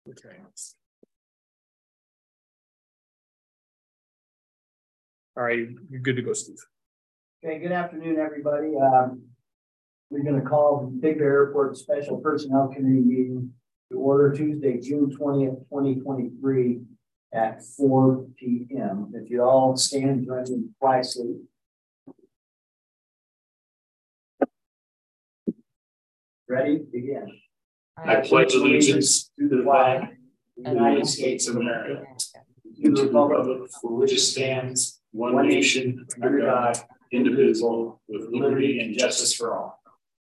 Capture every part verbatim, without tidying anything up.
Okay. All right, you're good to go, Steve. Okay, good afternoon, everybody. Um, we're going to call the Big Bear Airport Special Personnel Committee meeting to order Tuesday, June twentieth, twenty twenty-three at four P M If you all stand during the flag salute. Ready? Begin. I pledge allegiance to the flag of the United States of America, and to the republic for which it stands, one nation, under God, indivisible, with liberty and justice for all.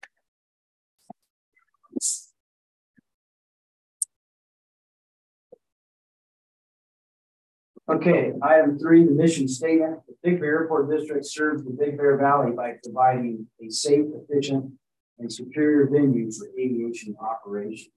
Okay, item three, the mission statement. The Big Bear Airport District serves the Big Bear Valley by providing a safe, efficient, and superior venue for aviation operations.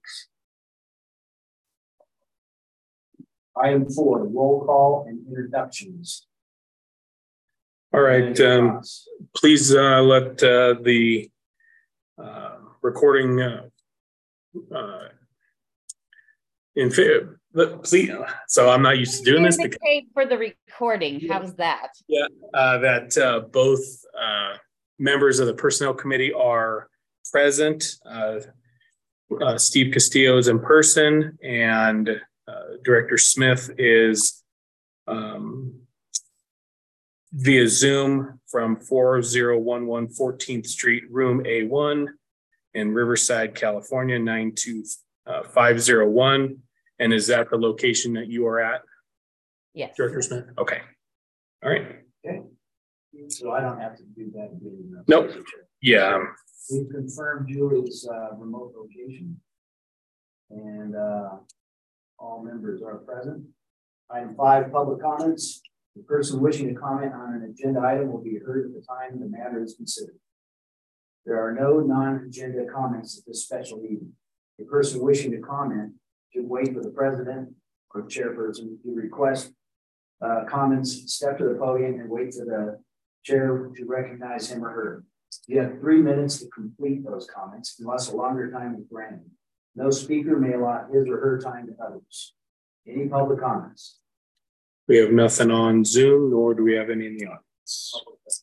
Item four, roll call and introductions. All right, um, please uh, let uh, the uh, recording uh, uh, in favor. Please, so I'm not used to doing this. Because, for the recording, how's that? Yeah, uh, that uh, both uh, members of the personnel committee are present. Uh, uh, Steve Castillo is in person, and uh, Director Smith is um, via Zoom from four oh one one fourteenth Street, room A one in Riverside, California, nine two five oh one. And is that the location that you are at? Yes. Director Smith? Okay. All right. Okay. So I don't have to do that again. Nope. Yeah. We've confirmed Julie's uh, remote location, and uh, all members are present. Item five, public comments. The person wishing to comment on an agenda item will be heard at the time the matter is considered. There are no non-agenda comments at this special meeting. The person wishing to comment should wait for the president or chairperson to request uh, comments, step to the podium, and wait for the chair to recognize him or her. You have three minutes to complete those comments unless a longer time is granted. No speaker may allot his or her time to others. Any public comments? We have nothing on Zoom, nor do we have any in the audience.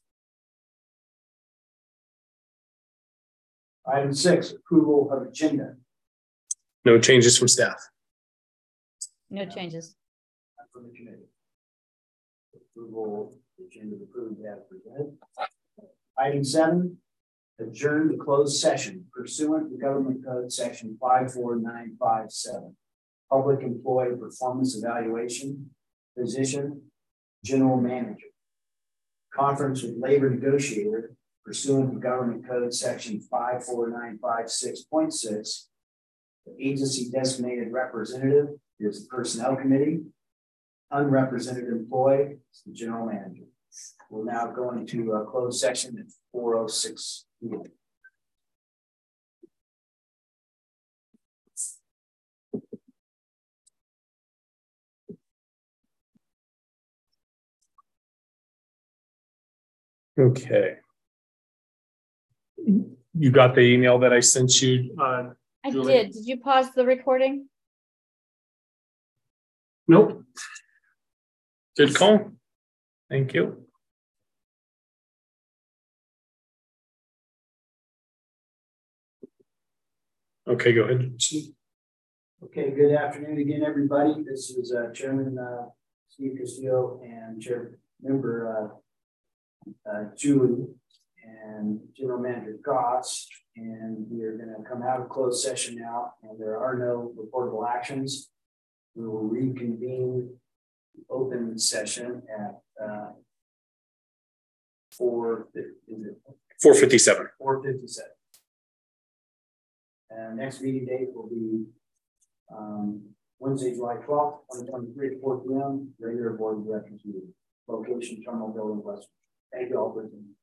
Item six, approval of agenda. No changes from staff. No changes. From the committee. Approval, agenda approved as presented. Item seven, adjourn to closed session pursuant to Government Code Section five four nine five seven. Public employee performance evaluation, position, general manager. Conference with labor negotiator pursuant to Government Code Section five four nine five six point six. The agency designated representative is the personnel committee. Unrepresented employee is the general manager. We'll now go into a closed session at four oh six P M Okay. You got the email that I sent you? Uh, I Julie? did. Did you pause the recording? Nope. Good call. Thank you. Okay, go ahead. Okay, good afternoon again, everybody. This is uh, Chairman uh, Steve Castillo and Chair Member uh, uh, Julie and General Manager Goss. And we are going to come out of closed session now, and there are no reportable actions. We will reconvene the open session at uh, four fifty-seven. four fifty-seven. And next meeting date will be um, Wednesday, July twelfth, twenty twenty-three at four P M Regular board of directors meeting. Location, Terminal Building, West. Thank you all for attending.